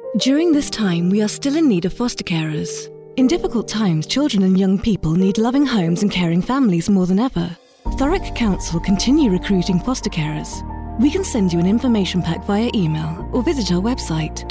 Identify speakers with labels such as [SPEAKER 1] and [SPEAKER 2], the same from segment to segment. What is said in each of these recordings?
[SPEAKER 1] During this time, we are still in need of foster carers. In difficult times, children and young people need loving homes and caring families more than ever. Thurrock Council continue recruiting foster carers. We can send you an information pack via email or visit our website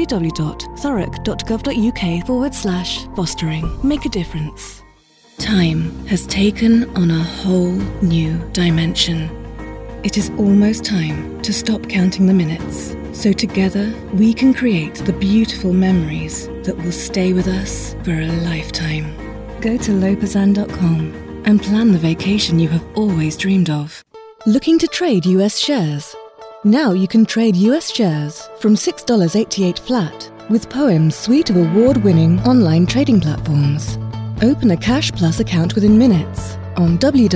[SPEAKER 1] www.thurrock.gov.uk/fostering. Make a difference. Time has taken on a whole new dimension. It is almost time to stop counting the minutes, so together we can create the beautiful memories that will stay with us for a lifetime. Go to lopezan.com and plan the vacation you have always dreamed of. Looking to trade US shares? Now you can trade US shares from $6.88 flat with Poem's suite of award-winning online trading platforms. Open a Cash Plus account within minutes on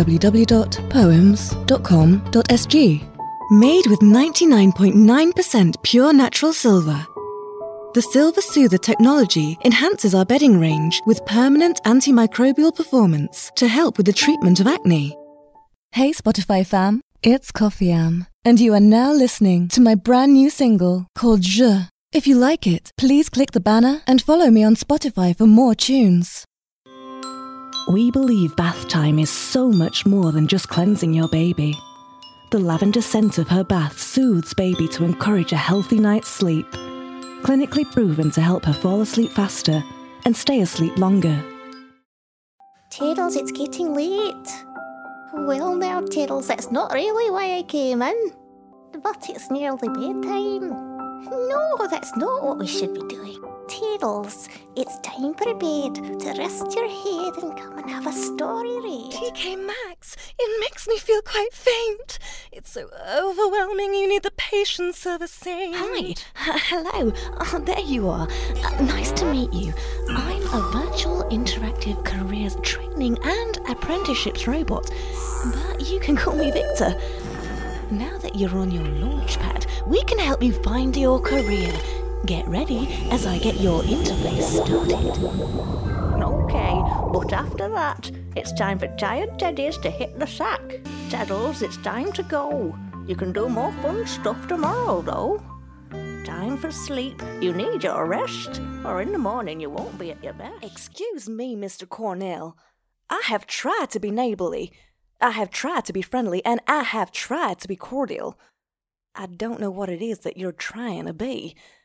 [SPEAKER 1] www.poems.com.sg. Made with 99.9% pure natural silver. The Silver Soother technology enhances our bedding range with permanent antimicrobial performance to help with the treatment of acne. Hey Spotify fam, it's Coffee Am, and you are now listening to my brand new single called Je. If you like it, please click the banner and follow me on Spotify for more tunes. We believe bath time is so much more than just cleansing your baby. The lavender scent of her bath soothes baby to encourage a healthy night's sleep. Clinically proven to help her fall asleep faster and stay asleep longer.
[SPEAKER 2] Tiddles, it's getting late. Well now, Tiddles, that's not really why I came in. But it's nearly bedtime. No, that's not what we should be doing. Tiddles, it's time for a bed to rest your head and come and have a story read.
[SPEAKER 1] TK Maxx, it makes me feel quite faint. It's so overwhelming, you need the patient servicing.
[SPEAKER 3] Hi, hello, there you are. Nice to meet you. I'm a virtual interactive careers training and apprenticeships robot, but you can call me Victor. Now that you're on your launch pad, we can help you find your career. Get ready as I get your interface started.
[SPEAKER 4] Okay, but after that, it's time for Tired Teddies to hit the sack. Tiddles, it's time to go. You can do more fun stuff tomorrow, though. Time for sleep. You need your rest, or in the morning you won't be at your best.
[SPEAKER 1] Excuse me, Mr. Cornell. I have tried to be neighbourly. I have tried to be friendly, and I have tried to be cordial. I don't know what it is that you're trying to be.